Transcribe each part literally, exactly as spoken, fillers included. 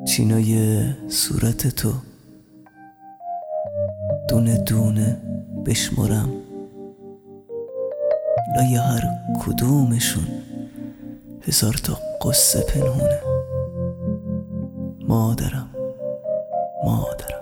چینای صورت تو دونه دونه بشمرم، لای هر کدومشون هزار تا قصه پنهونه. مادرم مادرم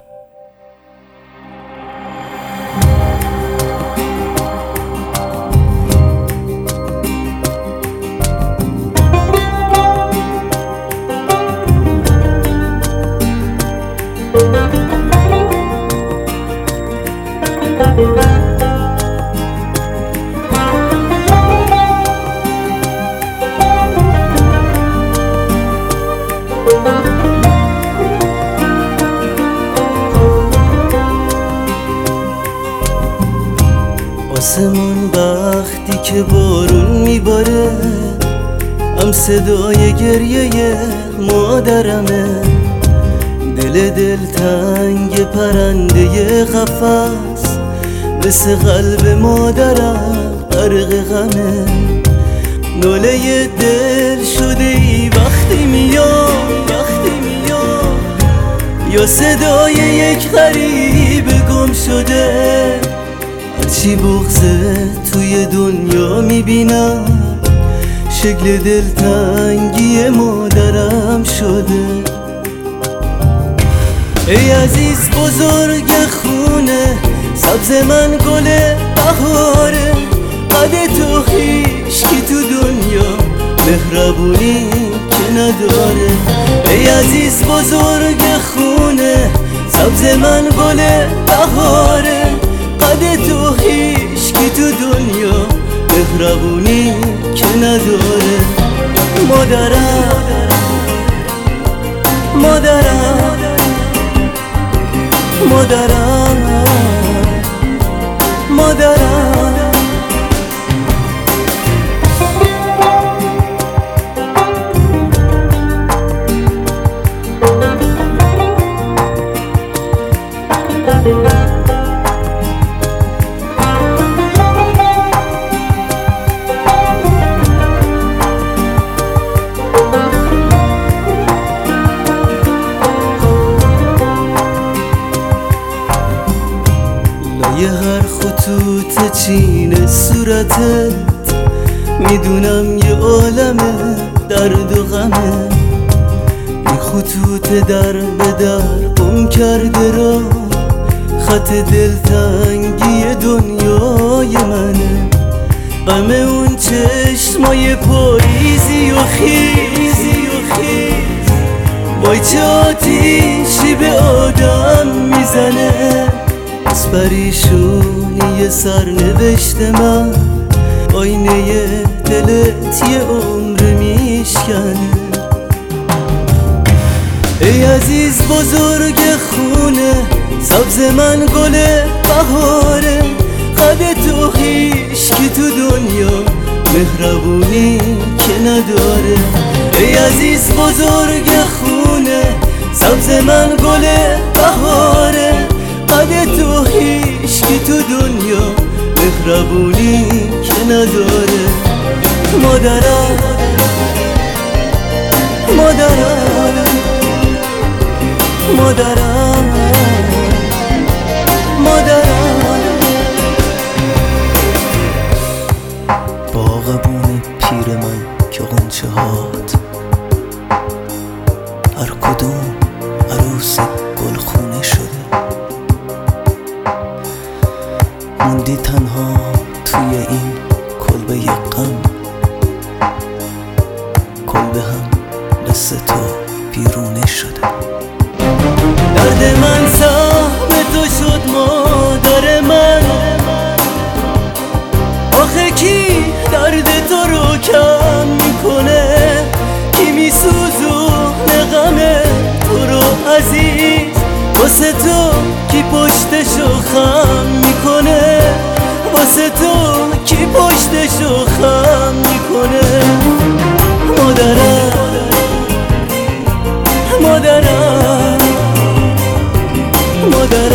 آسمون وقتی که بارون میباره هم صدای گریه مادرمه، دل دل تنگ پرنده قفس مثل قلب مادرم غرق غمه. ناله دل شده ای وقتی میاد وقتی میاد یا صدای یک غریب گم شده. هرچی بغضه توی دنیا میبینم شکل دلتنگی مادرم شده. ای عزیز بزرگ خونه سبز من گل بهاره، قد تو هیچکی تو دنیا مهربونی که نداره. ای عزیز بزرگ خونه سبز من گل بهاره، قد تو هیچکی تو دنیا مهربونی که نداره. مادرم مادرم مادرم مادرم یه هر خطوط چین صورتت میدونم یه عالمه درد و غمه. این خطوط در به در گم کرده را خط دلتنگی دنیای منه. غم اون چشمای پاییزی و خیزی و خیز وای چه آتیشی به آدم میزنه. از پریشونی سرنوشت من آینه دلت یه عمر میشکنه. ای عزیز بزرگ خونه سبز من گل بهاره، قد تو هیچکی تو دنیا مهربونی که نداره. ای عزیز بزرگ خونه سبز من گل بهاره، قد تو هیچکی تو دنیا مهربونی که نداره. مادرم مادرم مادرم مادرم باغبون پیر من که غنچه هات هر کدوم عروس گلخونه شده. موندی تنها توی این کلبه غم، کلبه هم دست تو بیرونه شده. درد من سهم تو شد مادر من، آخه کی درد تو رو کم میکنه؟ کی میسوزونه غم تو رو عزیز؟ واسه تو کی پشتشو خم میکنه؟ واسه تو کی پشتشو خم میکنه؟ مادرم مادرم مادرم